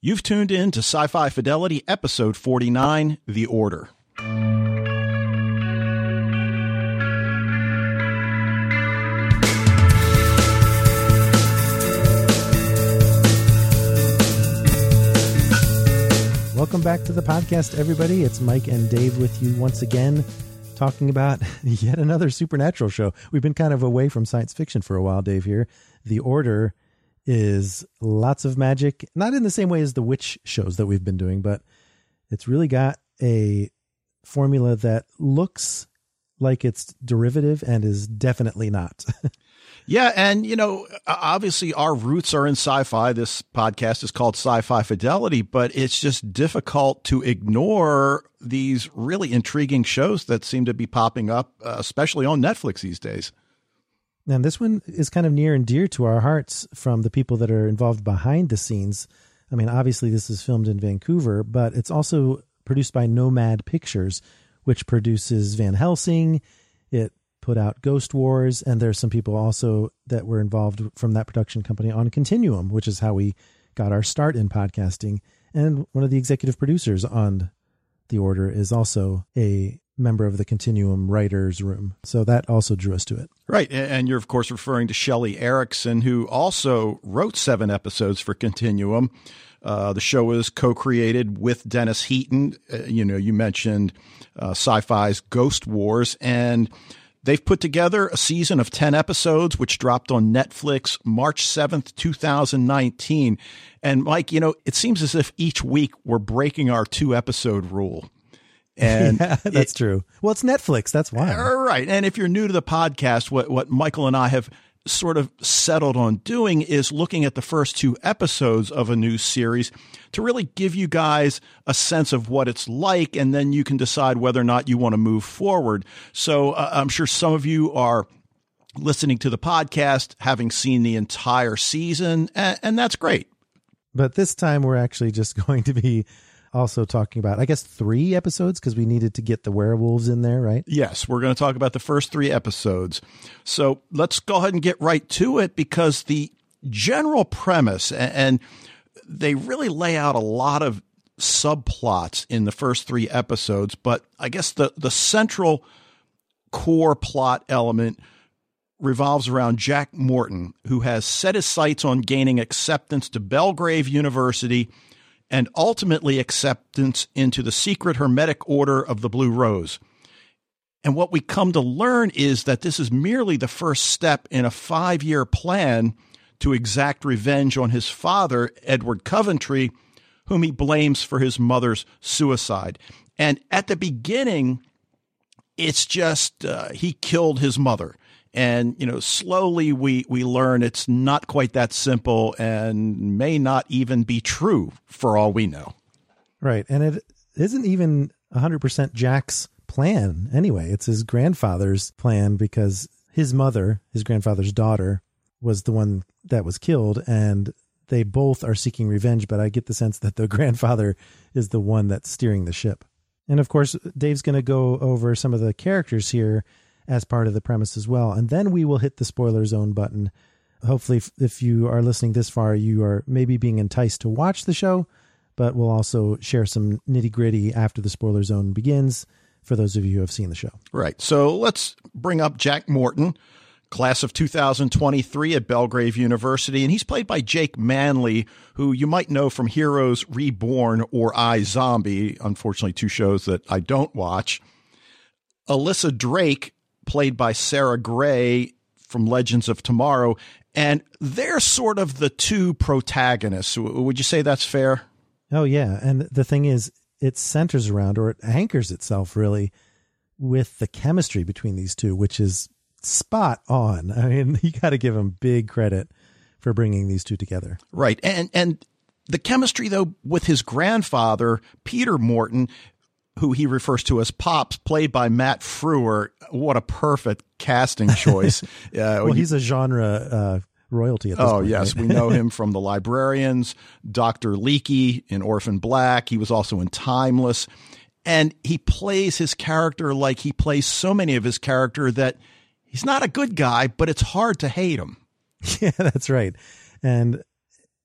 You've tuned in to Sci-Fi Fidelity, Episode 49, The Order. Welcome back to the podcast, everybody. It's Mike and Dave with you once again, talking about yet another supernatural show. We've been kind of away from science fiction for a while, Dave, here. The Order is lots of magic, not in the same way as the witch shows that we've been doing, but it's really got a formula that looks like it's derivative and is definitely not. Yeah, and, you know, obviously our roots are in sci-fi. This podcast is called Sci-Fi Fidelity, but it's just difficult to ignore these really intriguing shows that seem to be popping up, especially on Netflix these days. And this one is kind of near and dear to our hearts from the people that are involved behind the scenes. I mean, obviously this is filmed in Vancouver, but it's also produced by Nomad Pictures, which produces Van Helsing. It put out Ghost Wars, and there's some people also that were involved from that production company on Continuum, which is how we got our start in podcasting. And one of the executive producers on The Order is also a member of the Continuum writers room. So that also drew us to it. Right. And you're, of course, referring to Shelley Erickson, who also wrote 7 episodes for Continuum. The show was co-created with Dennis Heaton. You mentioned Sci-Fi's Ghost Wars, and they've put together a season of 10 episodes, which dropped on Netflix March 7th, 2019. And Mike, it seems as if each week we're breaking our 2-episode rule. And yeah, that's true. Well, it's Netflix. That's why. Right. And if you're new to the podcast, what Michael and I have sort of settled on doing is looking at the first 2 episodes of a new series to really give you guys a sense of what it's like, and then you can decide whether or not you want to move forward. So I'm sure some of you are listening to the podcast having seen the entire season, and that's great. But this time we're actually just going to be also talking about, I guess, 3 episodes because we needed to get the werewolves in there, right? Yes, we're going to talk about the first 3 episodes. So let's go ahead and get right to it, because the general premise, and they really lay out a lot of subplots in the first 3 episodes, but I guess the central core plot element revolves around Jack Morton, who has set his sights on gaining acceptance to Belgrave University and ultimately acceptance into the secret Hermetic Order of the Blue Rose. And what we come to learn is that this is merely the first step in a 5-year plan to exact revenge on his father, Edward Coventry, whom he blames for his mother's suicide. And at the beginning, it's just he killed his mother. And, slowly we learn it's not quite that simple and may not even be true for all we know. Right. And it isn't even 100% Jack's plan anyway. It's his grandfather's plan, because his mother, his grandfather's daughter, was the one that was killed, and they both are seeking revenge. But I get the sense that the grandfather is the one that's steering the ship. And of course, Dave's going to go over some of the characters here as part of the premise as well. And then we will hit the spoiler zone button. Hopefully, if you are listening this far, you are maybe being enticed to watch the show, but we'll also share some nitty gritty after the spoiler zone begins for those of you who have seen the show. Right. So let's bring up Jack Morton, class of 2023 at Belgrave University. And he's played by Jake Manley, who you might know from Heroes Reborn or iZombie. Unfortunately, 2 shows that I don't watch. Alyssa Drake, played by Sarah Gray from Legends of Tomorrow. And they're sort of the 2 protagonists. Would you say that's fair? Oh, yeah. And the thing is, it centers around, or it anchors itself really with the chemistry between these 2, which is spot on. I mean, you got to give them big credit for bringing these 2 together. Right. And the chemistry, though, with his grandfather, Peter Morton, who he refers to as Pops, played by Matt Frewer. What a perfect casting choice. Well, he's a genre royalty at this point. Oh, yes. Right? We know him from The Librarians, Dr. Leakey in Orphan Black. He was also in Timeless. And he plays his character like he plays so many of his character that he's not a good guy, but it's hard to hate him. Yeah, that's right. And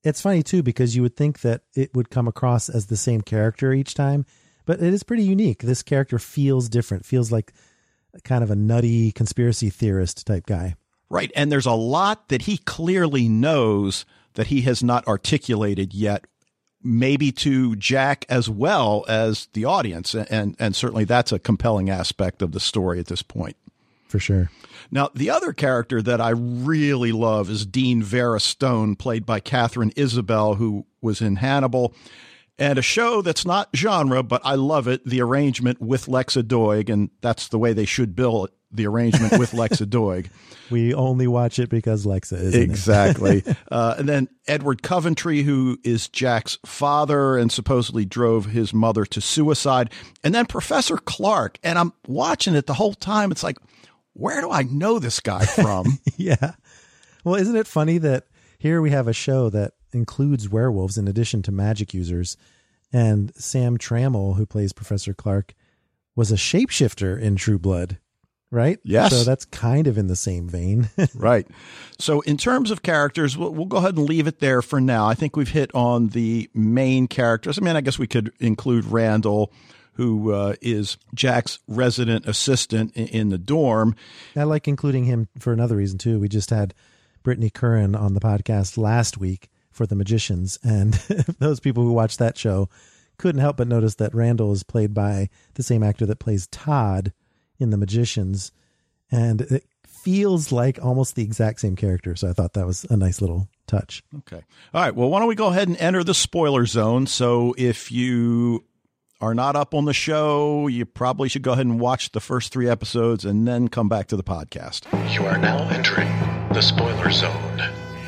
It's funny, too, because you would think that it would come across as the same character each time, but it is pretty unique. This character feels different, feels like kind of a nutty conspiracy theorist type guy. Right. And there's a lot that he clearly knows that he has not articulated yet, maybe to Jack as well as the audience. And certainly that's a compelling aspect of the story at this point. For sure. Now, the other character that I really love is Dean Vera Stone, played by Catherine Isabel, who was in Hannibal, and a show that's not genre, but I love it, The Arrangement with Lexa Doig, and that's the way they should bill it, The Arrangement with Lexa Doig. We only watch it because Lexa is exactly. And then Edward Coventry, who is Jack's father and supposedly drove his mother to suicide. And then Professor Clark. And I'm watching it the whole time. It's like, where do I know this guy from? Yeah. Well, isn't it funny that here we have a show that includes werewolves in addition to magic users, and Sam Trammell, who plays Professor Clark, was a shapeshifter in True Blood, right? Yes. So that's kind of in the same vein. Right. So in terms of characters, we'll go ahead and leave it there for now. I think we've hit on the main characters. I mean, I guess we could include Randall, who is Jack's resident assistant in the dorm. I like including him for another reason, too. We just had Brittany Curran on the podcast last week for The Magicians, and those people who watched that show couldn't help but notice that Randall is played by the same actor that plays Todd in The Magicians, and it feels like almost the exact same character, so I thought that was a nice little touch. Okay. All right, well, why don't we go ahead and enter the spoiler zone. So if you are not up on the show, you probably should go ahead and watch the first 3 episodes and then come back to the podcast. You are now entering the spoiler zone.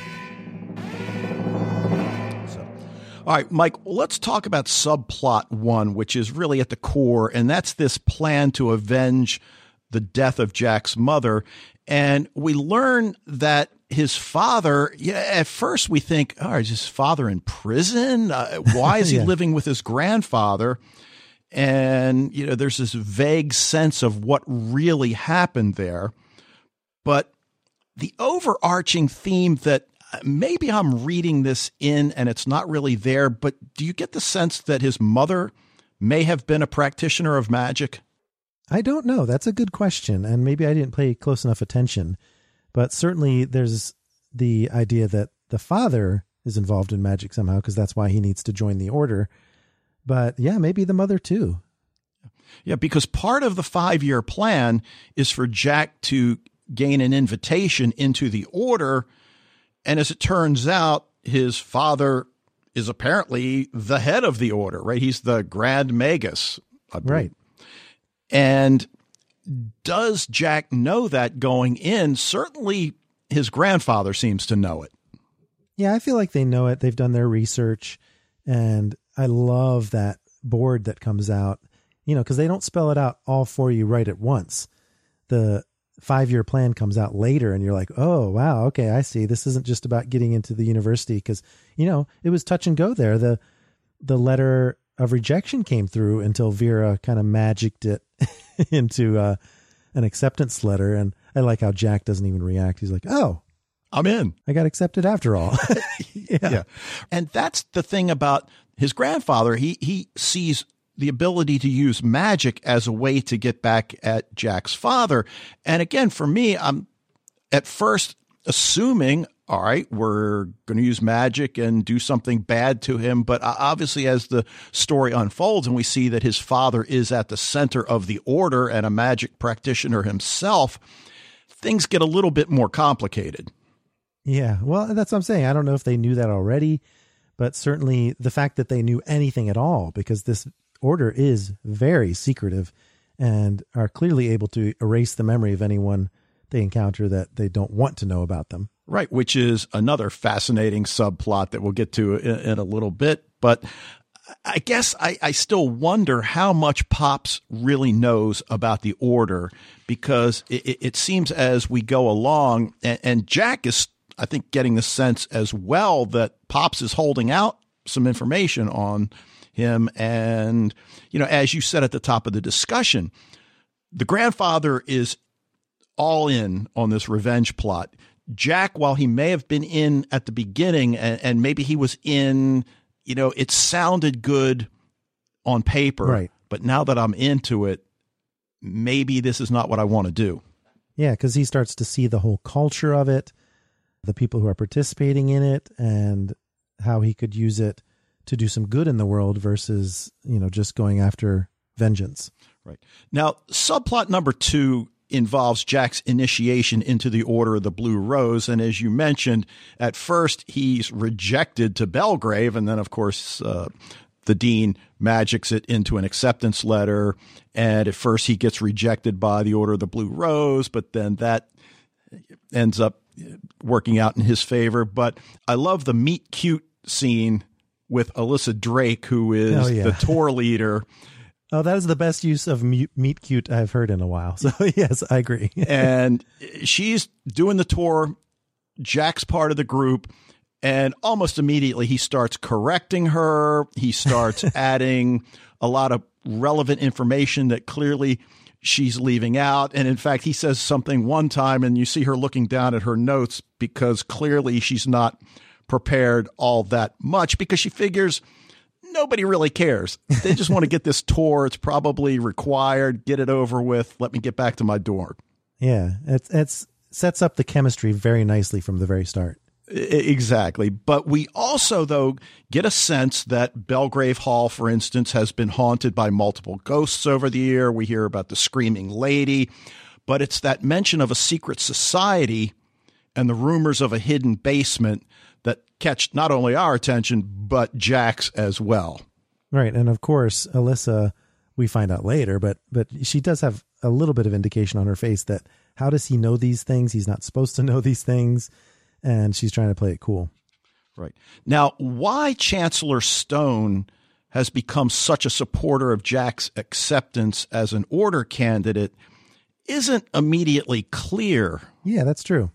All right, Mike, let's talk about subplot 1, which is really at the core, and that's this plan to avenge the death of Jack's mother. And we learn that his father, at first we think, oh, is his father in prison? Why is he living with his grandfather? And, there's this vague sense of what really happened there. But the overarching theme that maybe I'm reading this in and it's not really there, but do you get the sense that his mother may have been a practitioner of magic? I don't know. That's a good question. And maybe I didn't pay close enough attention. But certainly there's the idea that the father is involved in magic somehow, because that's why he needs to join the order. But yeah, maybe the mother too. Yeah, because part of the 5-year plan is for Jack to gain an invitation into the order. And as it turns out, his father is apparently the head of the order, right? He's the Grand Magus. Right. And does Jack know that going in? Certainly his grandfather seems to know it. Yeah, I feel like they know it. They've done their research. And I love that board that comes out, because they don't spell it out all for you right at once. The 5-year plan comes out later and you're like, oh, wow. Okay. I see. This isn't just about getting into the university, because, it was touch and go there. The letter of rejection came through until Vera kind of magicked it into an acceptance letter. And I like how Jack doesn't even react. He's like, oh, I'm in. I got accepted after all. Yeah. And that's the thing about his grandfather. He sees the ability to use magic as a way to get back at Jack's father. And again, for me, I'm at first assuming, all right, we're going to use magic and do something bad to him. But obviously, as the story unfolds and we see that his father is at the center of the order and a magic practitioner himself, things get a little bit more complicated. Yeah, well, that's what I'm saying. I don't know if they knew that already, but certainly the fact that they knew anything at all, because this order is very secretive and are clearly able to erase the memory of anyone they encounter that they don't want to know about them. Right, which is another fascinating subplot that we'll get to in a little bit. But I guess I still wonder how much Pops really knows about the order, because it seems as we go along, and Jack is, I think, getting the sense as well that Pops is holding out some information on him. And, as you said at the top of the discussion, the grandfather is all in on this revenge plot. Jack, while he may have been in at the beginning and maybe he was in, it sounded good on paper, right? But now that I'm into it, maybe this is not what I want to do. Yeah, because he starts to see the whole culture of it, the people who are participating in it, and how he could use it to do some good in the world versus, just going after vengeance. Right. Now, subplot number 2 involves Jack's initiation into the Order of the Blue Rose. And as you mentioned, at first he's rejected to Belgrave. And then, of course, the dean magics it into an acceptance letter. And at first he gets rejected by the Order of the Blue Rose, but then that ends up working out in his favor. But I love the meet cute scene with Alyssa Drake, who is the tour leader. Oh, that is the best use of meet cute I've heard in a while. So yes, I agree. And she's doing the tour. Jack's part of the group. And almost immediately he starts correcting her. He starts adding a lot of relevant information that clearly she's leaving out. And in fact, he says something one time and you see her looking down at her notes because clearly she's not prepared all that much because she figures nobody really cares. They just want to get this tour. It's probably required. Get it over with. Let me get back to my dorm. Yeah, it's sets up the chemistry very nicely from the very start. Exactly. But we also, though, get a sense that Belgrave Hall, for instance, has been haunted by multiple ghosts over the year. We hear about the Screaming Lady, but it's that mention of a secret society and the rumors of a hidden basement that catch not only our attention, but Jack's as well. Right. And of course, Alyssa, we find out later, but she does have a little bit of indication on her face that how does he know these things? He's not supposed to know these things. And she's trying to play it cool. Right. Now, why Chancellor Stone has become such a supporter of Jack's acceptance as an order candidate isn't immediately clear. Yeah, that's true.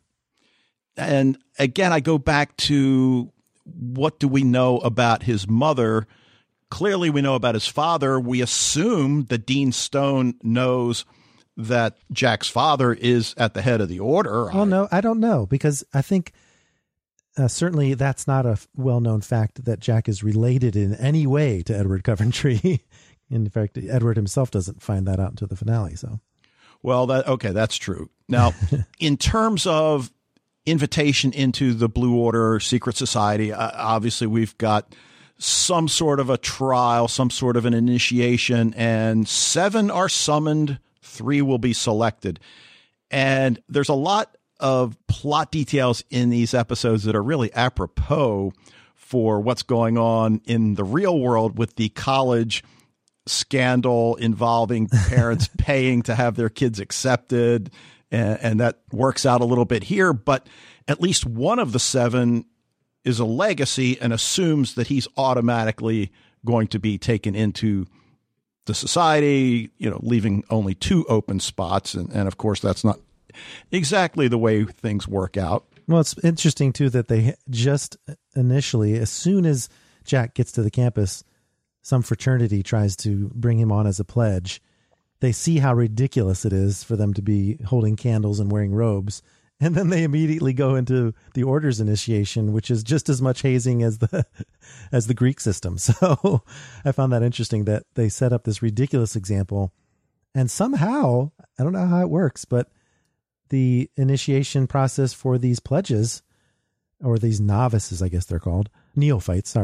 And again, I go back to what do we know about his mother? Clearly, we know about his father. We assume that Dean Stone knows that Jack's father is at the head of the order. Well, no, I don't know, because I think certainly that's not a well-known fact that Jack is related in any way to Edward Coventry. In fact, Edward himself doesn't find that out until the finale. So, well, that's true. Now, in terms of invitation into the Blue Order secret society, obviously we've got some sort of a trial, some sort of an initiation, and 7 are summoned. 3 will be selected. And there's a lot of plot details in these episodes that are really apropos for what's going on in the real world with the college scandal involving parents paying to have their kids accepted. And that works out a little bit here. But at least one of the 7 is a legacy and assumes that he's automatically going to be taken into the society, leaving only 2 open spots. And of course, that's not exactly the way things work out. Well, it's interesting, too, that they just initially, as soon as Jack gets to the campus, some fraternity tries to bring him on as a pledge. They see how ridiculous it is for them to be holding candles and wearing robes. And then they immediately go into the order's initiation, which is just as much hazing as the Greek system. So I found that interesting that they set up this ridiculous example. And somehow, I don't know how it works, but the initiation process for these pledges, or these novices, I guess they're called, neophytes,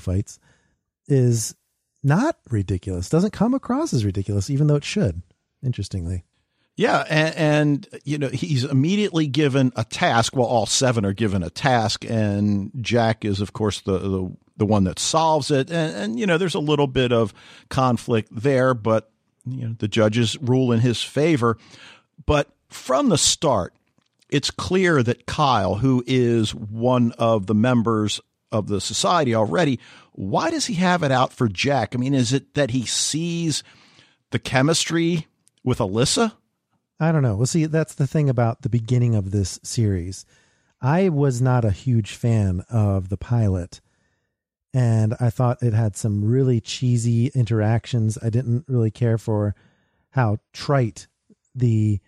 is not ridiculous. Doesn't come across as ridiculous, even though it should, interestingly. Yeah, and he's immediately given a task. Well, all 7 are given a task, and Jack is, of course, the one that solves it. And there's a little bit of conflict there, but the judges rule in his favor. But from the start, it's clear that Kyle, who is one of the members of the society already, why does he have it out for Jack? I mean, is it that he sees the chemistry with Alyssa? I don't know. Well, see, that's the thing about the beginning of this series. I was not a huge fan of the pilot, and I thought it had some really cheesy interactions. I didn't really care for how trite the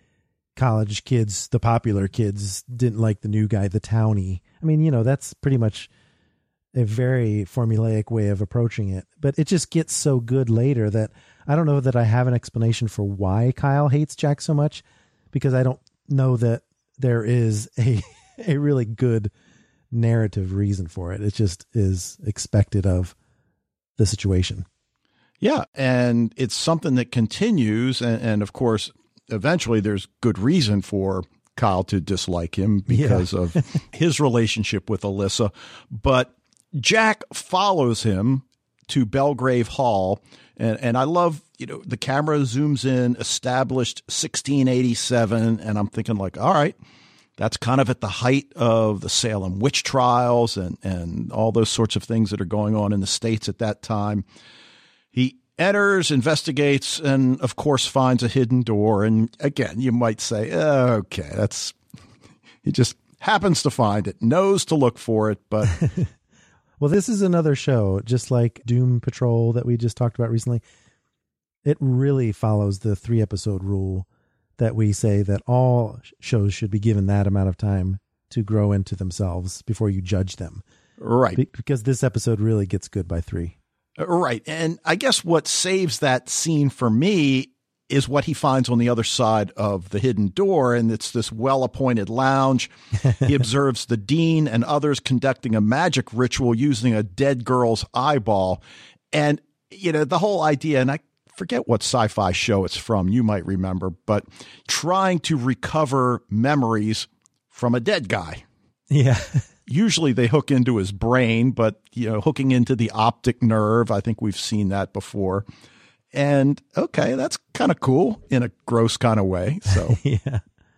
college kids, the popular kids, didn't like the new guy, the townie. I mean, that's pretty much a very formulaic way of approaching it. But it just gets so good later that I don't know that I have an explanation for why Kyle hates Jack so much, because I don't know that there is a really good narrative reason for it. It just is expected of the situation. Yeah, and it's something that continues, and of course, eventually there's good reason for Kyle to dislike him because of his relationship with Alyssa. But Jack follows him to Belgrave Hall, and I love, the camera zooms in, established 1687, and I'm thinking like, all right, that's kind of at the height of the Salem witch trials and all those sorts of things that are going on in the States at that time. He enters, investigates, and of course finds a hidden door. And again, you might say, okay, he just happens to find it, knows to look for it, but... Well, this is another show, just like Doom Patrol that we just talked about recently. It really follows the 3-episode rule that we say that all shows should be given that amount of time to grow into themselves before you judge them. Right. Because this episode really gets good by 3. Right. And I guess what saves that scene for me is what he finds on the other side of the hidden door. And it's this well-appointed lounge. He observes the dean and others conducting a magic ritual using a dead girl's eyeball. And, the whole idea, and I forget what sci-fi show it's from, you might remember, but trying to recover memories from a dead guy. Yeah. Usually they hook into his brain, but, hooking into the optic nerve, I think we've seen that before. And okay, that's kind of cool in a gross kind of way. So, yeah.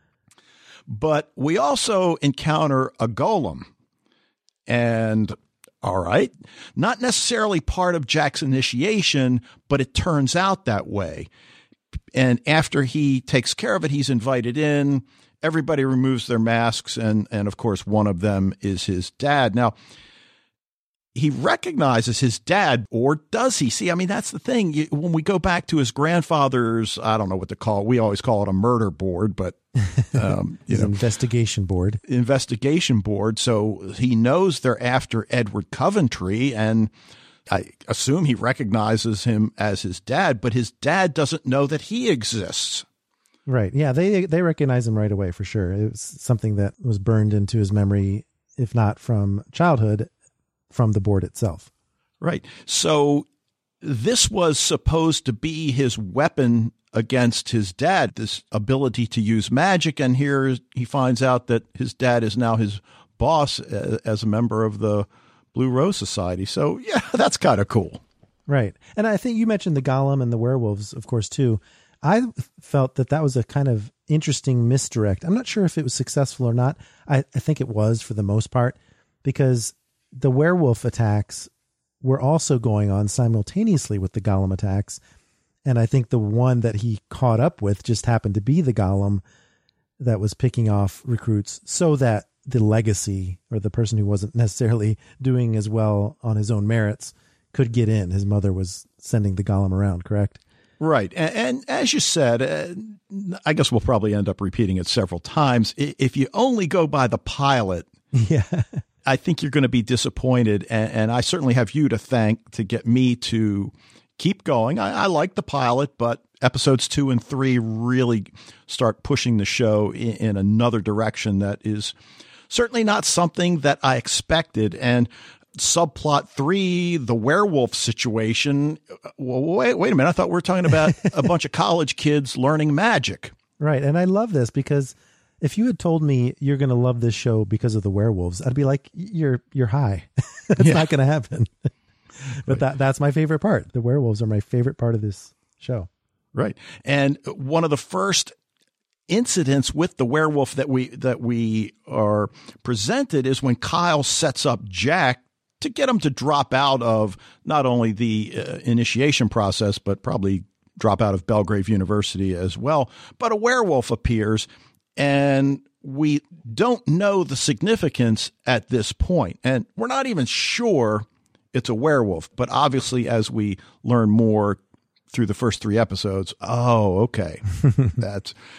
But we also encounter a golem, and all right, not necessarily part of Jack's initiation, but it turns out that way. And after he takes care of it, he's invited in. Everybody removes their masks, and of course, one of them is his dad. Now, he recognizes his dad, or does he? See, I mean, that's the thing. When we go back to his grandfather's, I don't know what to call it. We always call it a murder board, but investigation board. Investigation board. So he knows they're after Edward Coventry, and I assume he recognizes him as his dad, but his dad doesn't know that he exists. Right. Yeah, they recognize him right away for sure. It was something that was burned into his memory, if not from childhood, from the board itself. Right. So this was supposed to be his weapon against his dad, this ability to use magic. And here he finds out that his dad is now his boss as a member of the Blue Rose Society. So, yeah, that's kind of cool. Right. And I think you mentioned the golem and the werewolves, of course, too. I felt that was a kind of interesting misdirect. I'm not sure if it was successful or not. I think it was for the most part, because the werewolf attacks were also going on simultaneously with the golem attacks. And I think the one that he caught up with just happened to be the golem that was picking off recruits, so that the legacy, or the person who wasn't necessarily doing as well on his own merits, could get in. His mother was sending the golem around, correct? Right. And as you said, I guess we'll probably end up repeating it several times. If you only go by the pilot, yeah, I think you're going to be disappointed. And I certainly have you to thank to get me to keep going. I like the pilot, but episodes 2 and 3 really start pushing the show in another direction that is certainly not something that I expected. And subplot 3, the werewolf situation. Well, wait a minute. I thought we were talking about a bunch of college kids learning magic. Right. And I love this, because if you had told me you're going to love this show because of the werewolves, I'd be like, you're high. It's not going to happen. But that's my favorite part. The werewolves are my favorite part of this show. Right. And one of the first incidents with the werewolf that we are presented is when Kyle sets up Jack to get him to drop out of not only the initiation process, but probably drop out of Belgrave University as well. But a werewolf appears, and we don't know the significance at this point. And we're not even sure it's a werewolf. But obviously, as we learn more through the first 3 episodes, oh, okay.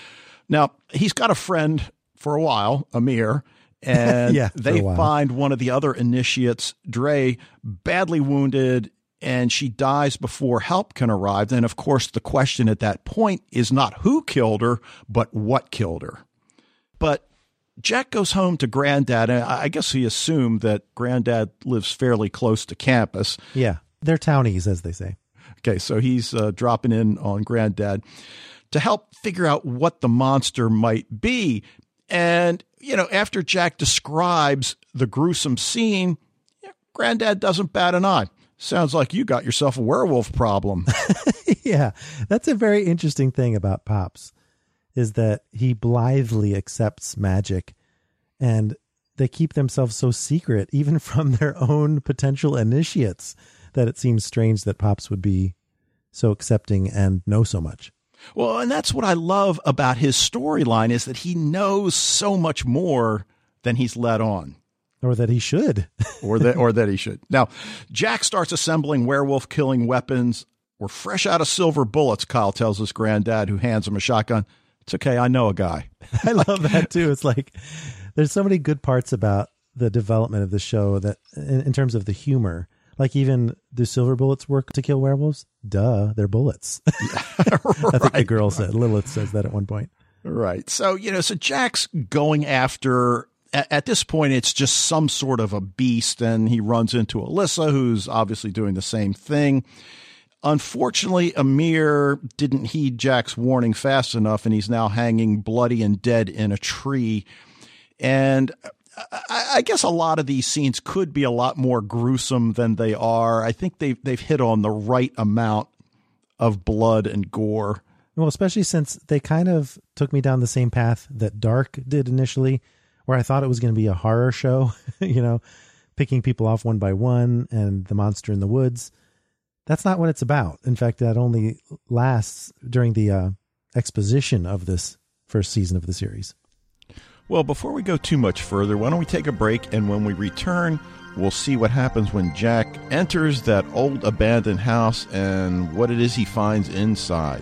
Now, he's got a friend for a while, Amir, and they find one of the other initiates, Dre, badly wounded, and she dies before help can arrive. And of course, the question at that point is not who killed her, but what killed her. But Jack goes home to Granddad, and I guess he assumed that Granddad lives fairly close to campus. Yeah, they're townies, as they say. Okay, so he's dropping in on Granddad to help figure out what the monster might be. And, after Jack describes the gruesome scene, Granddad doesn't bat an eye. Sounds like you got yourself a werewolf problem. Yeah, that's a very interesting thing about Pops, is that he blithely accepts magic, and they keep themselves so secret, even from their own potential initiates, that it seems strange that Pops would be so accepting and know so much. Well, and that's what I love about his storyline, is that he knows so much more than he's let on. Or that he should. or that he should. Now, Jack starts assembling werewolf-killing weapons. We're fresh out of silver bullets, Kyle tells his Granddad, who hands him a shotgun. It's okay, I know a guy. I love that, too. It's like, there's so many good parts about the development of the show that, in terms of the humor, like even, do silver bullets work to kill werewolves? Duh, they're bullets. Right. I think the girl said, Lilith says that at one point. Right. So, so Jack's going after, at this point, it's just some sort of a beast, and he runs into Alyssa, who's obviously doing the same thing. Unfortunately, Amir didn't heed Jack's warning fast enough, and he's now hanging bloody and dead in a tree. And I guess a lot of these scenes could be a lot more gruesome than they are. I think they've hit on the right amount of blood and gore. Well, especially since they kind of took me down the same path that Dark did initially, where I thought it was going to be a horror show, picking people off one by one and the monster in the woods. That's not what it's about. In fact, that only lasts during the exposition of this first season of the series. Well, before we go too much further, why don't we take a break, and when we return, we'll see what happens when Jack enters that old abandoned house and what it is he finds inside.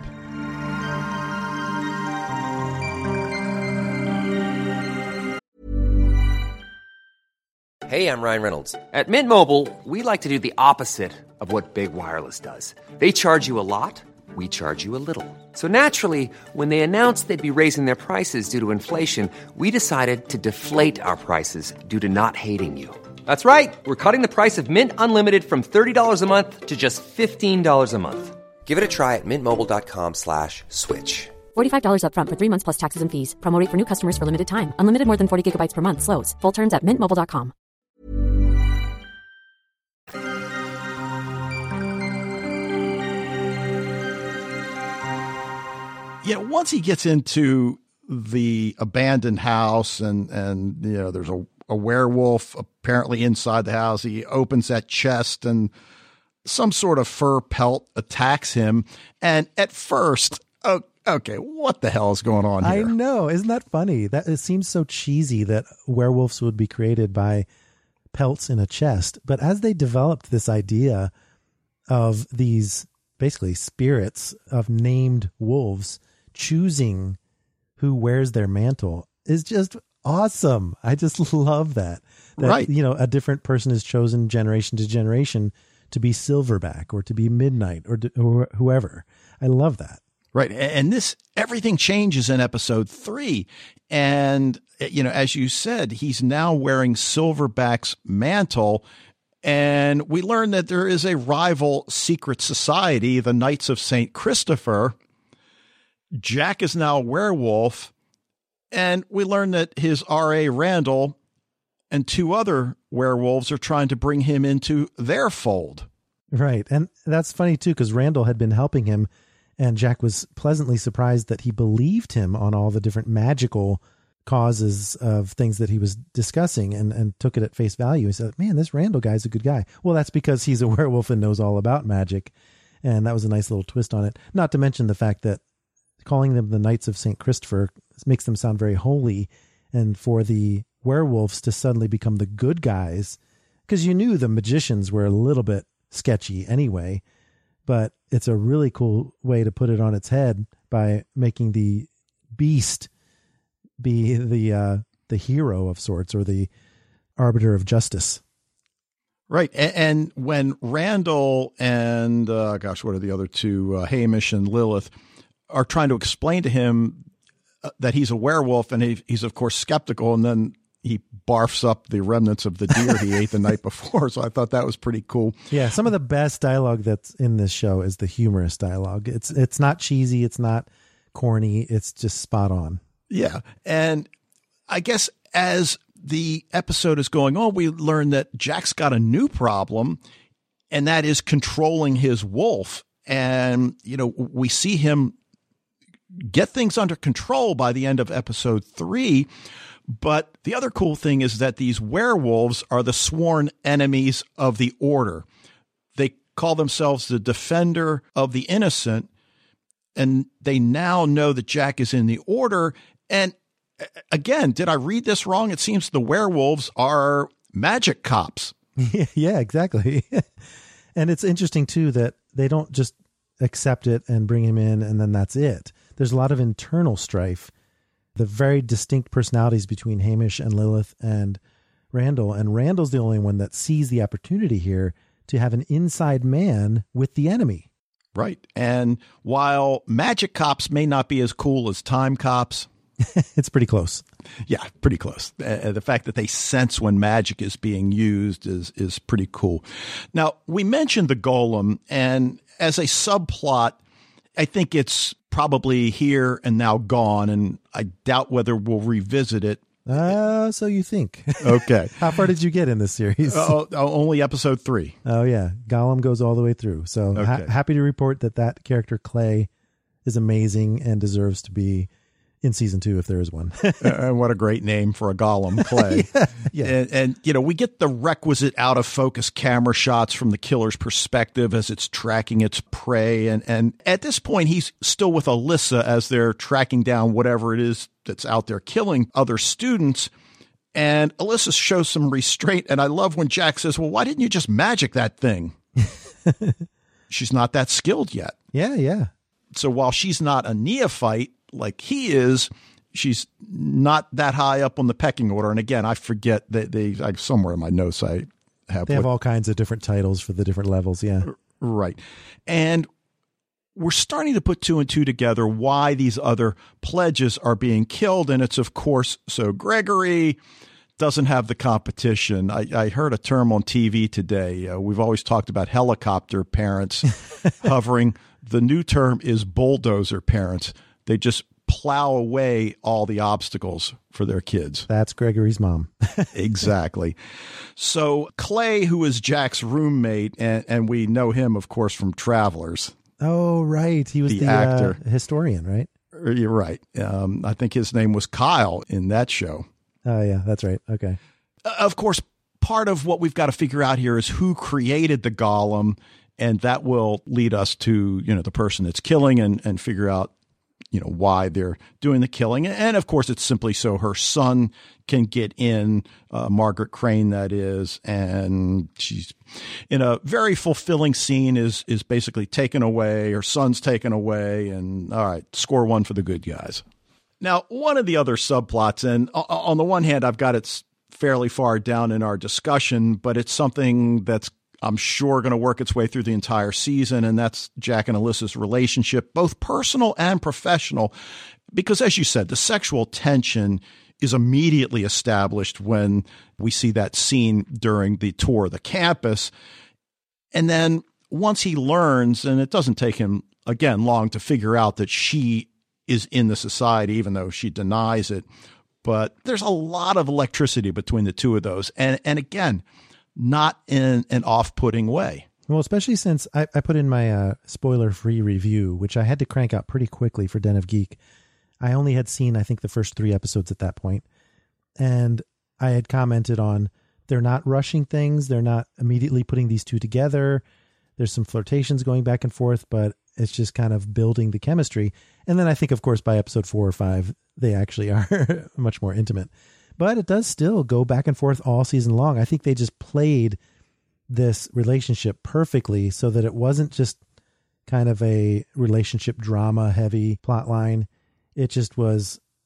Hey, I'm Ryan Reynolds. At Mint Mobile, we like to do the opposite of what Big Wireless does. They charge you a lot, we charge you a little. So naturally, when they announced they'd be raising their prices due to inflation, we decided to deflate our prices due to not hating you. That's right. We're cutting the price of Mint Unlimited from $30 a month to just $15 a month. Give it a try at mintmobile.com/switch. $45 up front for 3 months plus taxes and fees. Promo rate for new customers for limited time. Unlimited more than 40 gigabytes per month. Slows full terms at mintmobile.com. Once he gets into the abandoned house and there's a werewolf apparently inside the house, he opens that chest and some sort of fur pelt attacks him. And at first, okay, what the hell is going on here? I know. Isn't that funny? It seems so cheesy that werewolves would be created by pelts in a chest. But as they developed this idea of these basically spirits of named wolves choosing who wears their mantle is just awesome. I just love that right. A different person is chosen generation to generation to be Silverback or to be Midnight or whoever. I love that. Right. And everything changes in episode 3. And, as you said, he's now wearing Silverback's mantle. And we learn that there is a rival secret society, the Knights of St. Christopher. Jack is now a werewolf. And we learn that his R.A. Randall and 2 other werewolves are trying to bring him into their fold. Right. And that's funny, too, because Randall had been helping him. And Jack was pleasantly surprised that he believed him on all the different magical causes of things that he was discussing and took it at face value. He said, man, this Randall guy's a good guy. Well, that's because he's a werewolf and knows all about magic. And that was a nice little twist on it. Not to mention the fact that calling them the Knights of St. Christopher makes them sound very holy. And for the werewolves to suddenly become the good guys, because you knew the magicians were a little bit sketchy anyway, but it's a really cool way to put it on its head by making the beast be the hero of sorts, or the arbiter of justice. Right. And when Randall and, what are the other two, Hamish and Lilith, are trying to explain to him that he's a werewolf, and he's, of course, skeptical, and then he barfs up the remnants of the deer he ate the night before. So I thought that was pretty cool. Yeah, some of the best dialogue that's in this show is the humorous dialogue. It's not cheesy. It's not corny. It's just spot on. Yeah. And I guess as the episode is going on, we learn that Jack's got a new problem, and that is controlling his wolf. And, we see him get things under control by the end of episode 3. But the other cool thing is that these werewolves are the sworn enemies of the Order. They call themselves the Defender of the Innocent, and they now know that Jack is in the Order. And again, did I read this wrong? It seems the werewolves are magic cops. Yeah, exactly. And it's interesting, too, that they don't just accept it and bring him in and then that's it. There's a lot of internal strife. The very distinct personalities between Hamish and Lilith and Randall. And Randall's the only one that sees the opportunity here to have an inside man with the enemy. Right. And while magic cops may not be as cool as time cops, it's pretty close. Yeah, pretty close. The fact that they sense when magic is being used is pretty cool. Now, we mentioned the golem, and as a subplot, I think it's probably here and now gone, and I doubt whether we'll revisit it. So you think. Okay. How far did you get in this series? Only episode 3. Oh, yeah. Gollum goes all the way through. So okay. Happy to report that character, Clay, is amazing and deserves to be in season 2 if there is one. And what a great name for a golem, Clay. Yeah. And we get the requisite out of focus camera shots from the killer's perspective as it's tracking its prey. And at this point, he's still with Alyssa as they're tracking down whatever it is that's out there killing other students. And Alyssa shows some restraint. And I love when Jack says, well, why didn't you just magic that thing? She's not that skilled yet. Yeah. So while she's not a neophyte like he is, she's not that high up on the pecking order. And again, I forget that somewhere in my notes I have. They have all kinds of different titles for the different levels. Yeah. Right. And we're starting to put 2 and 2 together why these other pledges are being killed. And it's, of course, so Gregory doesn't have the competition. I heard a term on TV today. We've always talked about helicopter parents hovering. The new term is bulldozer parents. They just plow away all the obstacles for their kids. That's Gregory's mom. Exactly. So Clay, who is Jack's roommate, and we know him, of course, from Travelers. Oh, right. He was the actor. Historian, right? You're right. I think his name was Kyle in that show. Oh, yeah, that's right. Okay. Of course, part of what we've got to figure out here is who created the golem, and that will lead us to, the person that's killing and figure out, why they're doing the killing. And of course, it's simply so her son can get in, Margaret Crane, that is. And she's in a very fulfilling scene, is basically taken away. Her son's taken away. And all right, score 1 for the good guys. Now, one of the other subplots, and on the one hand, I've got it fairly far down in our discussion, but it's something that's, I'm sure, going to work its way through the entire season, and that's Jack and Alyssa's relationship, both personal and professional, because, as you said, the sexual tension is immediately established when we see that scene during the tour of the campus. And then once he learns, and it doesn't take him, again, long to figure out that she is in the society, even though she denies it, but there's a lot of electricity between the two of those. And again, not in an off-putting way. Well, especially since I put in my spoiler-free review, which I had to crank out pretty quickly for Den of Geek. I only had seen, I think, the first 3 episodes at that point. And I had commented on, they're not rushing things. They're not immediately putting these two together. There's some flirtations going back and forth, but it's just kind of building the chemistry. And then I think, of course, by episode 4 or 5, they actually are much more intimate. But it does still go back and forth all season long. I think they just played this relationship perfectly so that it wasn't just kind of a relationship drama heavy plot line. It just was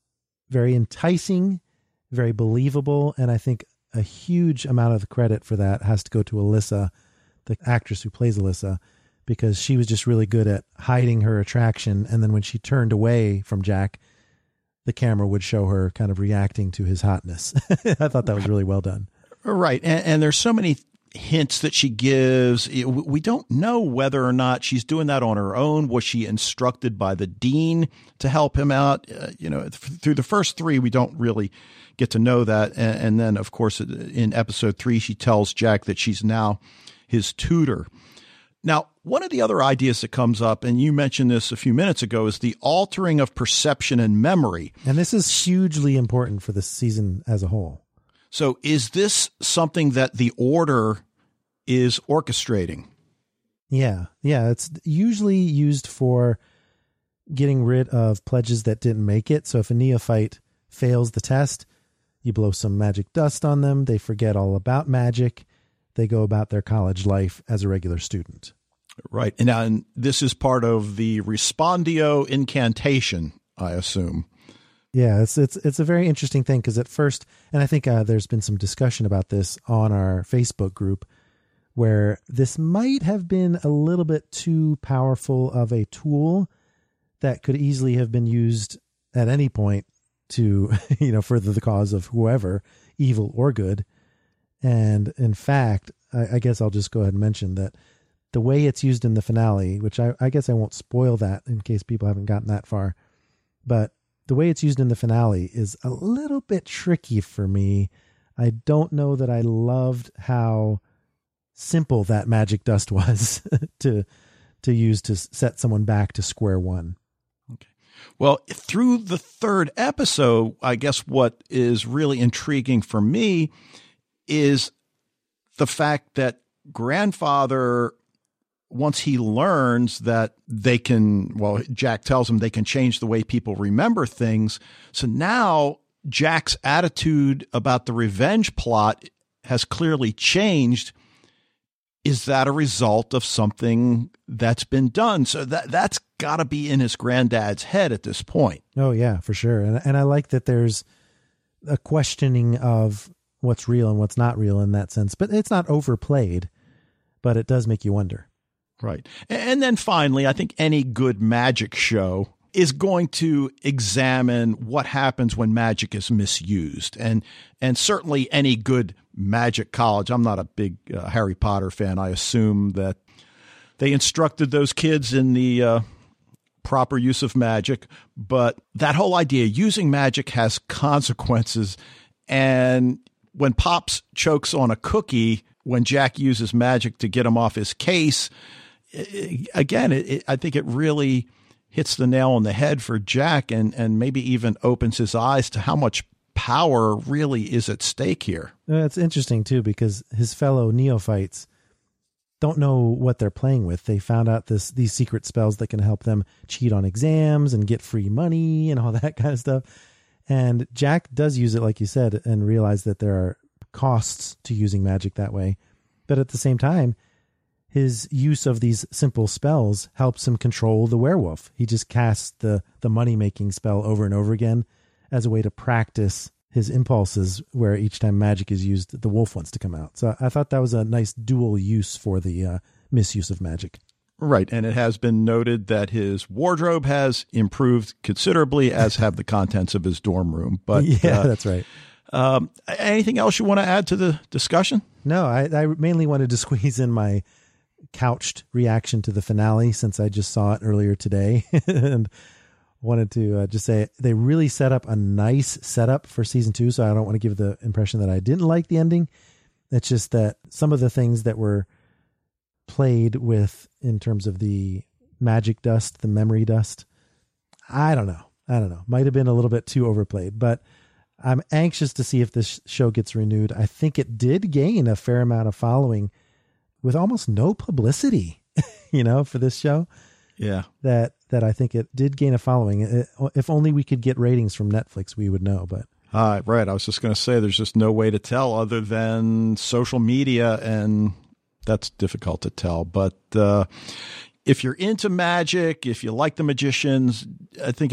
very enticing, very believable. And I think a huge amount of the credit for that has to go to Alyssa, the actress who plays Alyssa, because she was just really good at hiding her attraction. And then when she turned away from Jack, the camera would show her kind of reacting to his hotness. I thought that was really well done. Right. And there's so many hints that she gives. We don't know whether or not she's doing that on her own. Was she instructed by the dean to help him out? Through the first three, we don't really get to know that. And then, of course, in episode 3, she tells Jack that she's now his tutor. Now, one of the other ideas that comes up, and you mentioned this a few minutes ago, is the altering of perception and memory. And this is hugely important for the season as a whole. So is this something that the Order is orchestrating? Yeah. It's usually used for getting rid of pledges that didn't make it. So if a neophyte fails the test, you blow some magic dust on them. They forget all about magic. They go about their college life as a regular student. Right. And this is part of the Respondio incantation, I assume. Yeah, it's a very interesting thing because at first, and I think there's been some discussion about this on our Facebook group, where this might have been a little bit too powerful of a tool that could easily have been used at any point to, further the cause of whoever, evil or good. And in fact, I guess I'll just go ahead and mention that the way it's used in the finale, which I guess I won't spoil that in case people haven't gotten that far, but the way it's used in the finale is a little bit tricky for me. I don't know that I loved how simple that magic dust was to use to set someone back to square one. Okay. Well, through the third episode, I guess what is really intriguing for me is the fact that grandfather, once he learns that Jack tells him they can change the way people remember things. So now Jack's attitude about the revenge plot has clearly changed. Is that a result of something that's been done? So that's got to be in his granddad's head at this point. Oh, yeah, for sure. And I like that there's a questioning of what's real and what's not real in that sense. But it's not overplayed, but it does make you wonder. Right. And then finally, I think any good magic show is going to examine what happens when magic is misused. And certainly any good magic college, I'm not a big Harry Potter fan. I assume that they instructed those kids in the proper use of magic. But that whole idea, using magic has consequences. And when Pops chokes on a cookie, when Jack uses magic to get him off his case, again, I think it really hits the nail on the head for Jack and maybe even opens his eyes to how much power really is at stake here. It's interesting, too, because his fellow neophytes don't know what they're playing with. They found out these secret spells that can help them cheat on exams and get free money and all that kind of stuff. And Jack does use it, like you said, and realize that there are costs to using magic that way. But at the same time, his use of these simple spells helps him control the werewolf. He just casts the money-making spell over and over again as a way to practice his impulses, where each time magic is used, the wolf wants to come out. So I thought that was a nice dual use for the misuse of magic. Right. And it has been noted that his wardrobe has improved considerably, as have the contents of his dorm room. But yeah, that's right. Anything else you want to add to the discussion? No, I mainly wanted to squeeze in my couched reaction to the finale since I just saw it earlier today and wanted to just say they really set up a nice setup for season 2. So I don't want to give the impression that I didn't like the ending. It's just that some of the things that were played with in terms of the magic dust, the memory dust, I don't know. Might have been a little bit too overplayed, but I'm anxious to see if this show gets renewed. I think it did gain a fair amount of following with almost no publicity, for this show. Yeah. That I think it did gain a following. If only we could get ratings from Netflix, we would know. But right. I was just going to say there's just no way to tell other than social media, and that's difficult to tell. But if you're into magic, if you like the magicians, I think it'd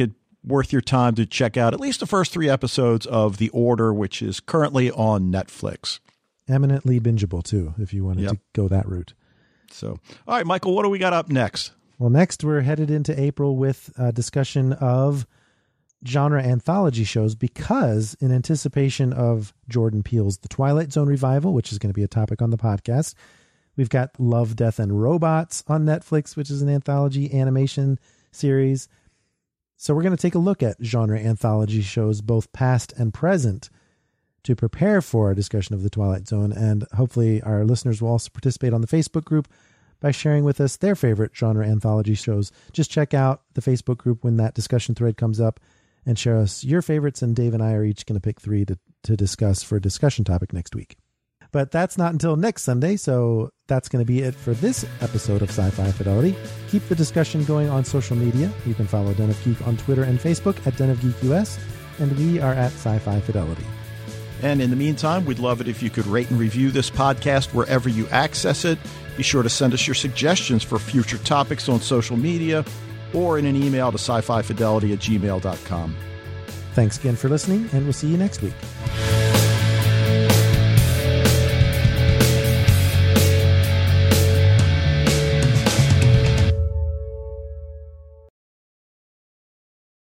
worth your time to check out at least the first 3 episodes of The Order, which is currently on Netflix. Eminently bingeable, too, if you wanted to go that route. So, all right, Michael, what do we got up next? Well, next we're headed into April with a discussion of genre anthology shows, because in anticipation of Jordan Peele's The Twilight Zone revival, which is going to be a topic on the podcast, we've got Love, Death, and Robots on Netflix, which is an anthology animation series. So we're going to take a look at genre anthology shows, both past and present, to prepare for our discussion of The Twilight Zone. And hopefully our listeners will also participate on the Facebook group by sharing with us their favorite genre anthology shows. Just check out the Facebook group when that discussion thread comes up and share us your favorites. And Dave and I are each going to pick 3 to discuss for a discussion topic next week. But that's not until next Sunday, so that's going to be it for this episode of Sci-Fi Fidelity. Keep the discussion going on social media. You can follow Den of Geek on Twitter and Facebook at Den of Geek US, and we are at Sci-Fi Fidelity. And in the meantime, we'd love it if you could rate and review this podcast wherever you access it. Be sure to send us your suggestions for future topics on social media or in an email to sci-fifidelity@gmail.com. Thanks again for listening, and we'll see you next week.